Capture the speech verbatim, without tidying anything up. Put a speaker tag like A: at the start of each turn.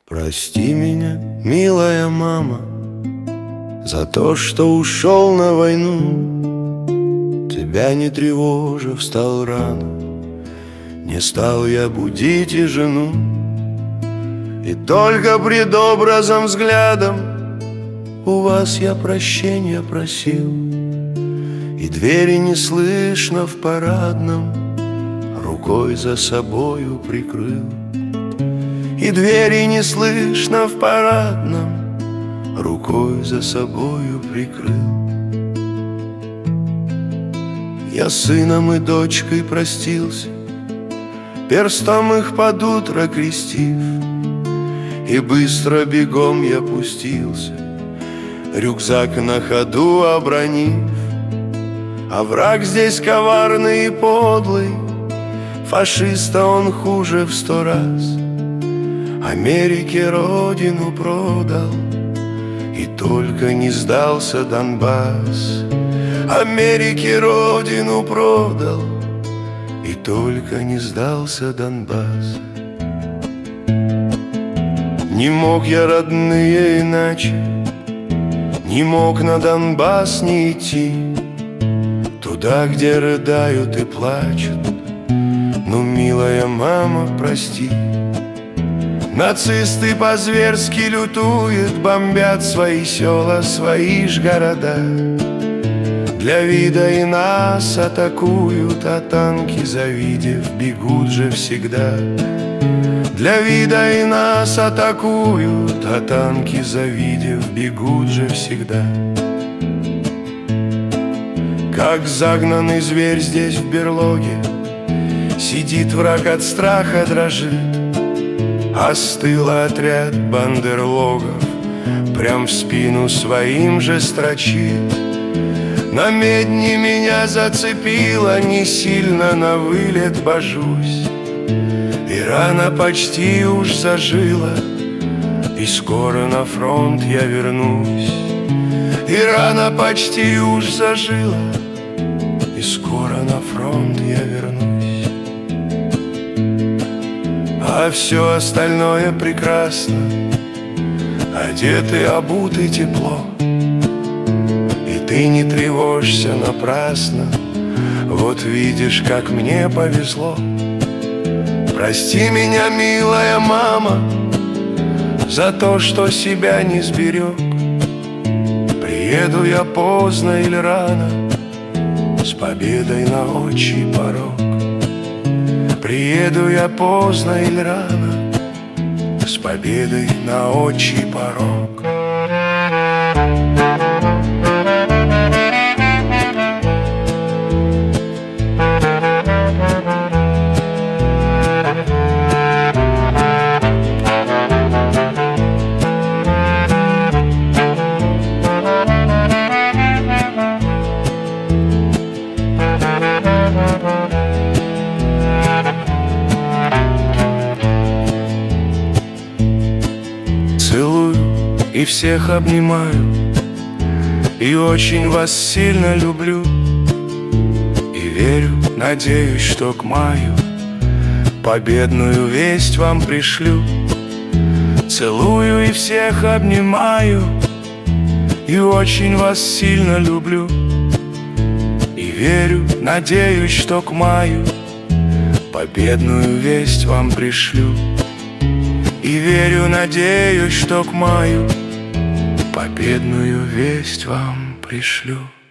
A: Прости меня, милая мама, за то, что ушел на войну. Тебя не тревожа, встал рано, не стал я будить и жену. И только пред образом взглядом у вас я прощения просил, и двери не слышно в парадном рукой за собою прикрыл. И двери не слышно в парадном рукой за собою прикрыл. Я сыном и дочкой простился, перстом их под утро крестив, и быстро бегом я пустился, рюкзак на ходу обронив. А враг здесь коварный и подлый, фашиста он хуже в сто раз. Америке родину продал, и только не сдался Донбасс. Америке родину продал, и только не сдался Донбасс. Не мог я, родные, иначе, не мог на Донбасс не идти, туда, где рыдают и плачут. Ну, милая мама, прости. Нацисты по-зверски лютуют, бомбят свои села, свои ж города. Для вида и нас атакуют, а танки, завидев, бегут же всегда. Для вида и нас атакуют, а танки, завидев, бегут же всегда. Как загнанный зверь здесь в берлоге, сидит враг, от страха дрожит. Остыл отряд бандерлогов, прям в спину своим же строчит. На медне меня зацепило, не сильно на вылет божусь. И рана почти уж зажила, и скоро на фронт я вернусь. И рана почти уж зажила, и скоро на фронт я вернусь. А все остальное прекрасно, одеты, обуты тепло. И ты не тревожься напрасно, вот видишь, как мне повезло. Прости меня, милая мама, за то, что себя не сберег. Приеду я поздно или рано, с победой на отчий порог. Приеду я поздно или рано, с победой на отчий порог. Целую и всех обнимаю, и очень вас сильно люблю. И верю, надеюсь, что к маю победную весть вам пришлю. Целую и всех обнимаю, и очень вас сильно люблю. И верю, надеюсь, что к маю победную весть вам пришлю. И верю, надеюсь, что к маю победную весть вам пришлю.